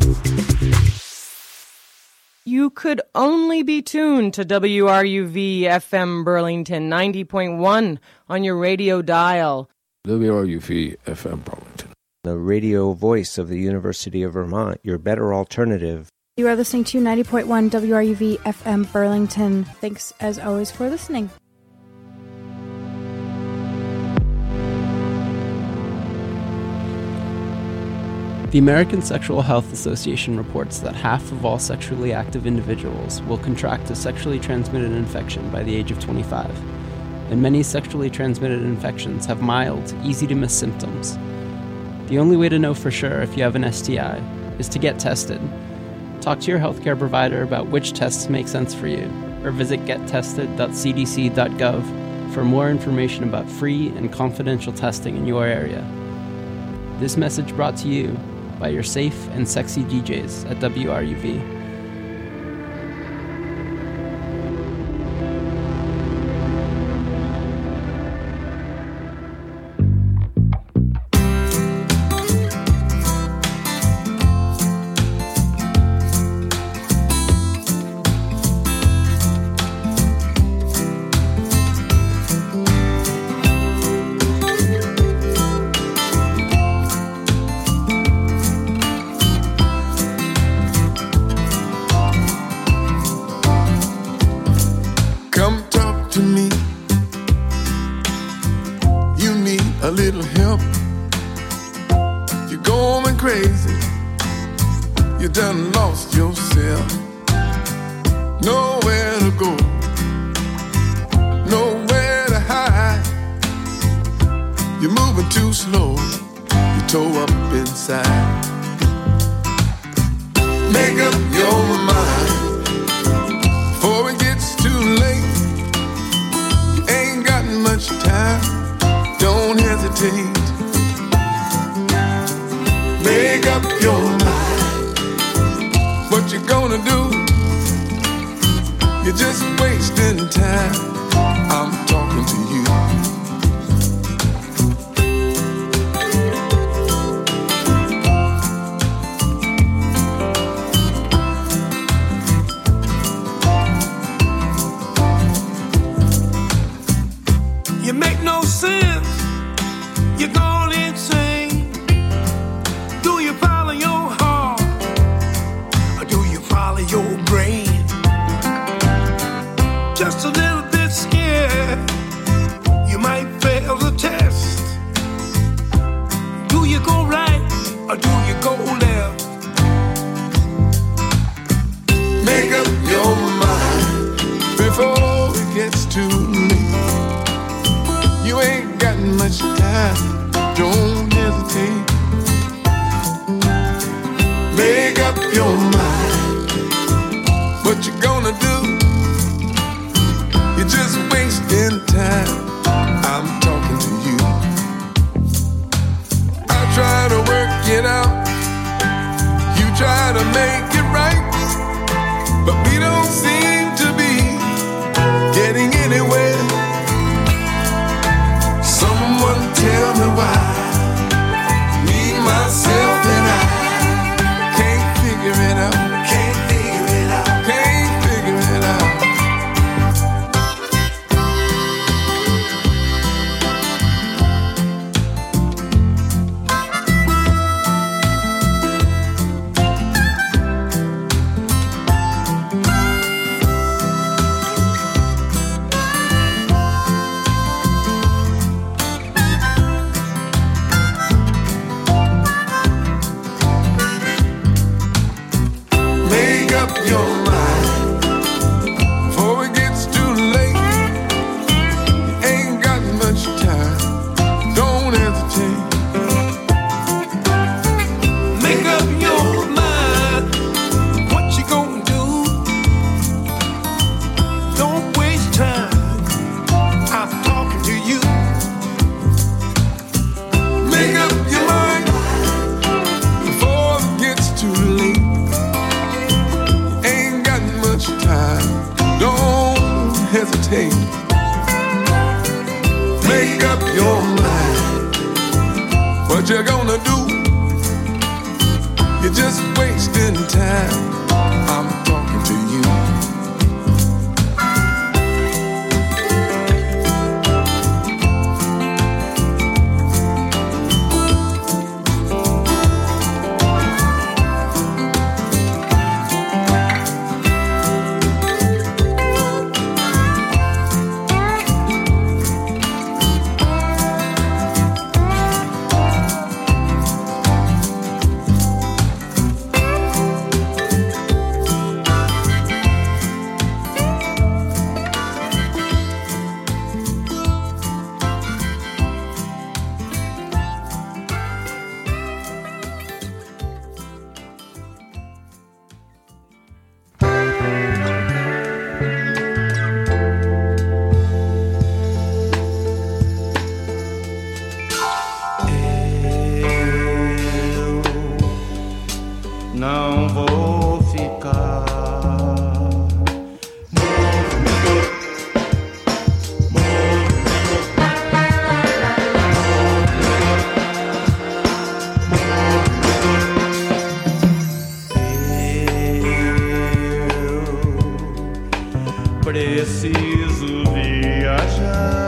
You could only be tuned to WRUV FM Burlington 90.1 on your radio dial. WRUV FM Burlington. The radio voice of the University of Vermont, your better alternative. You are listening to 90.1 WRUV FM Burlington. Thanks as always for listening. The American Sexual Health Association reports that half of all sexually active individuals will contract a sexually transmitted infection by the age of 25, and many sexually transmitted infections have mild, easy-to-miss symptoms. The only way to know for sure if you have an STI is to get tested. Talk to your healthcare provider about which tests make sense for you, or visit gettested.cdc.gov for more information about free and confidential testing in your area. This message brought to you by your safe and sexy DJs at WRUV. What you gonna do? You just wasting time. I'm talking to you. Não vou ficar. Eu preciso viajar.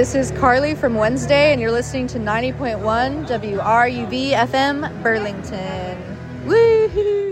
This is Carly from Wednesday, and you're listening to 90.1 WRUV FM Burlington. Woohoo!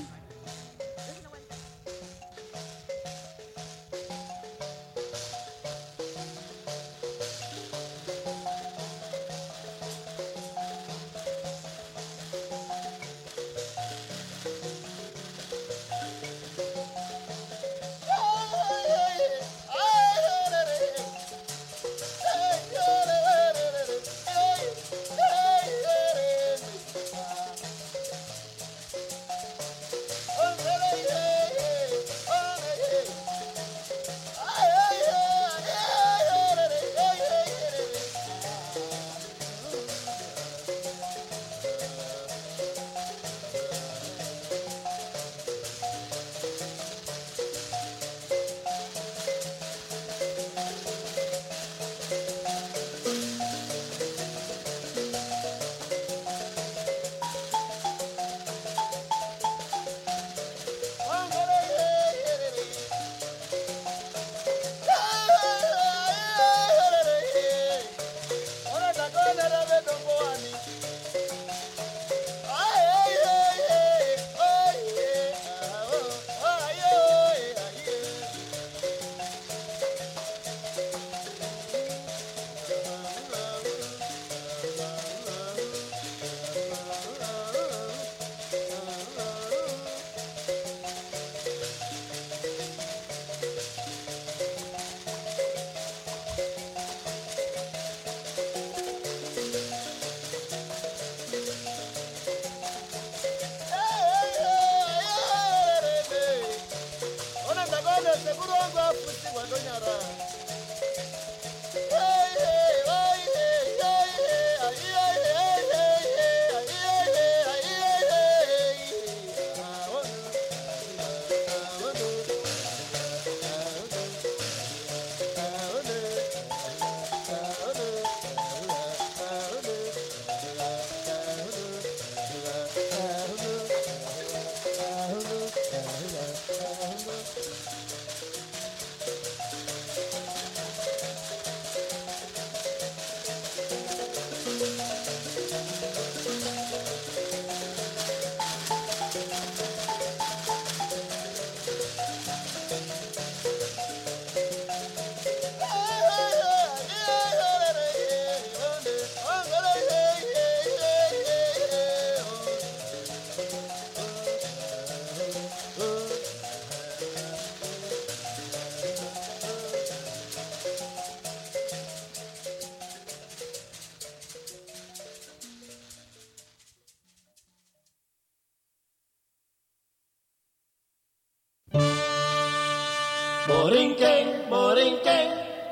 Borinquen, Borinquen,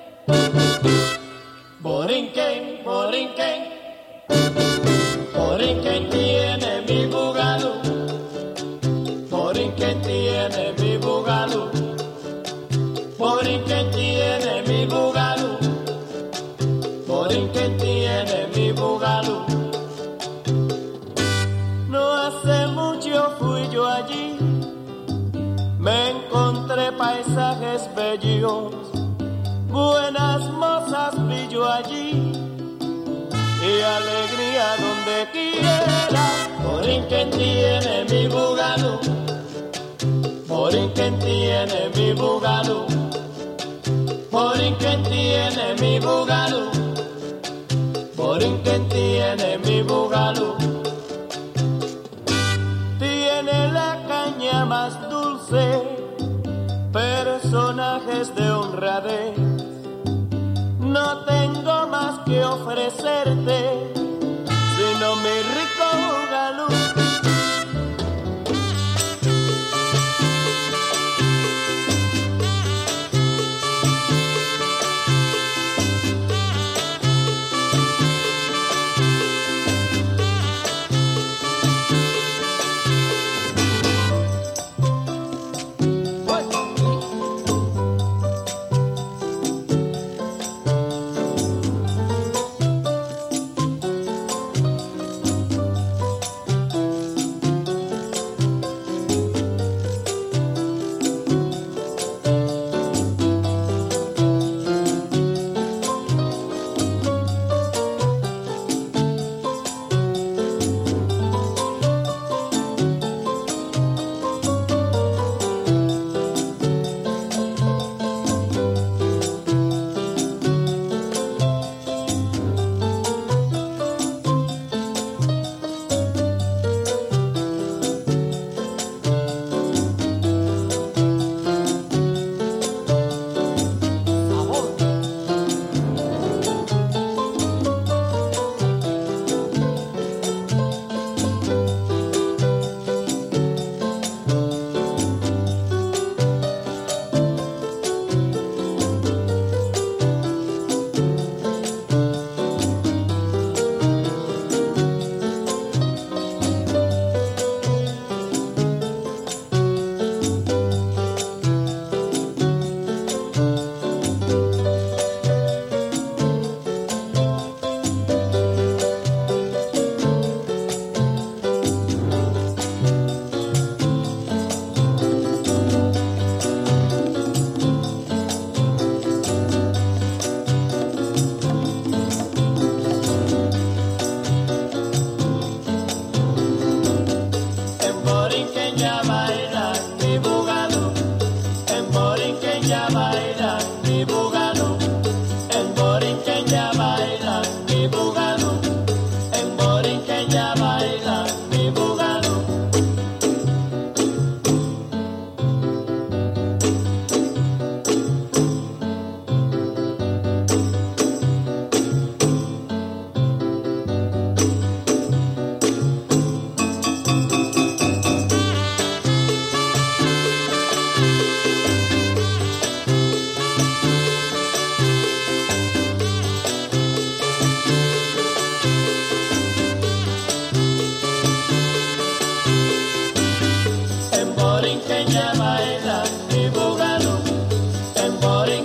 Borinquen, Borinquen, Borinquen tiene mi bugalú, Borinquen tiene mi bugalú, Borinquen tiene mi bugalú, Borinquen tiene mi bugalú. No hace mucho fui yo allí, me encontré paisajes bellos, buenas mozas vi yo allí, y alegría donde quiera. Borinquen tiene mi bugalú, Borinquen tiene mi bugalú, Borinquen tiene mi bugalú, Borinquen tiene mi bugalú. Tiene la caña más dulce, personajes de honradez. No tengo más que ofrecerte, sino mi rico bugalú. ella baila mi Bugatti.